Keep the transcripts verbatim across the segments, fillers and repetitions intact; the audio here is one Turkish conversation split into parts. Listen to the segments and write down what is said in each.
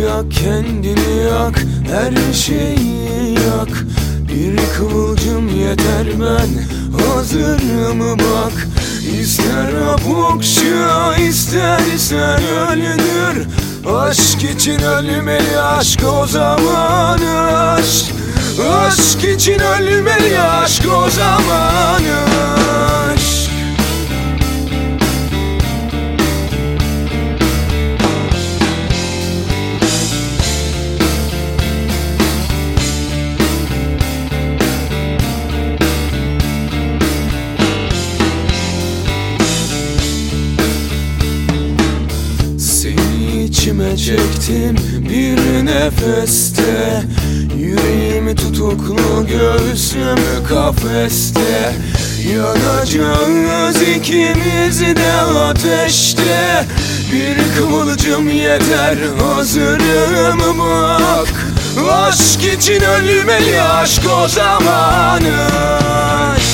yak, kendini yak, her şeyi yak. Bir kıvılcım yeter, ben hazırım bak. İster apokşa, istersen öldür. Aşk için ölmeli aşk, o zaman aşk. Aşk için ölmeli aşk, o zaman aşk. İçime çektim bir nefeste, yüreğimi tutuklu, göğsüm kafeste. Yanacağız ikimiz de ateşte. Bir kıvılcım yeter, hazırım bak. Aşk için ölmeli aşk, o zaman aşk.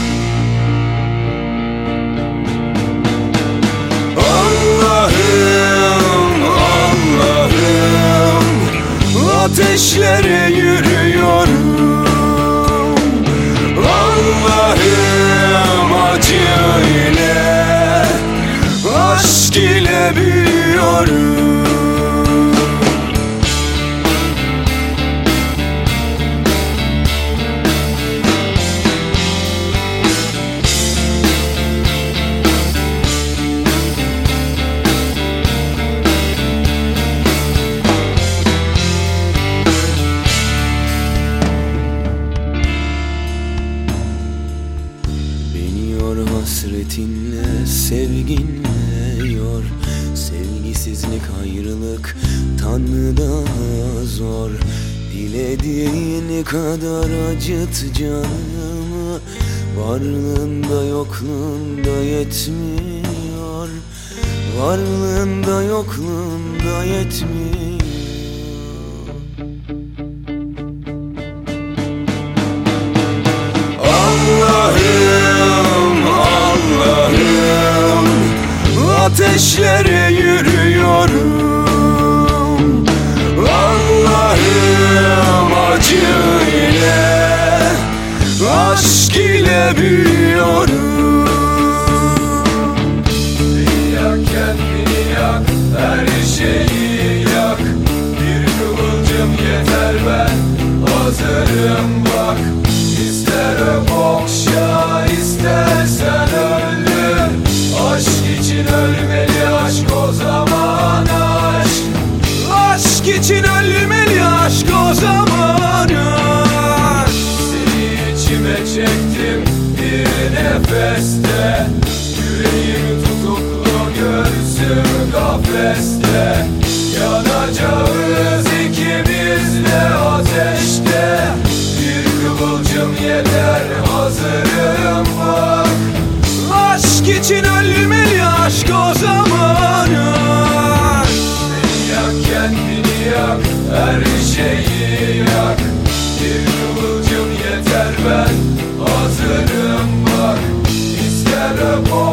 Ateşlere yürüyorum, Allah'ım acı ile, aşk ile büyüyorum. Hasretinle, sevginle yor. Sevgisizlik, ayrılık Tanrı'dan zor. Dilediğin kadar acıt canımı, varlığında yokluğunda yetmiyor. Varlığında yokluğunda yetmiyor. Ateşlere yürüyorum, Allah'ım acı ile, aşk ile büyüyorum. Yak, kendini yak, her şeyi yak. Bir kıvılcım yeter, ben hazırım bak. İster öp okşa, istersen öldür. Aşk için ölmeli aşk, o zaman aşk. Aşk için ölmeli aşk, o zaman aşk. Seni içime çektim bir nefeste, yüreğim tutuklu, göğsüm kafeste. Yanacağız ikimiz de ateşte. Bir kıvılcım yeter, hazırım bak. Aşk için ölmeli aşk, o zaman aşk. Yak, kendini yak, her şeyi yak. Bir kıvılcım yeter, ben hazırım bak. İster öp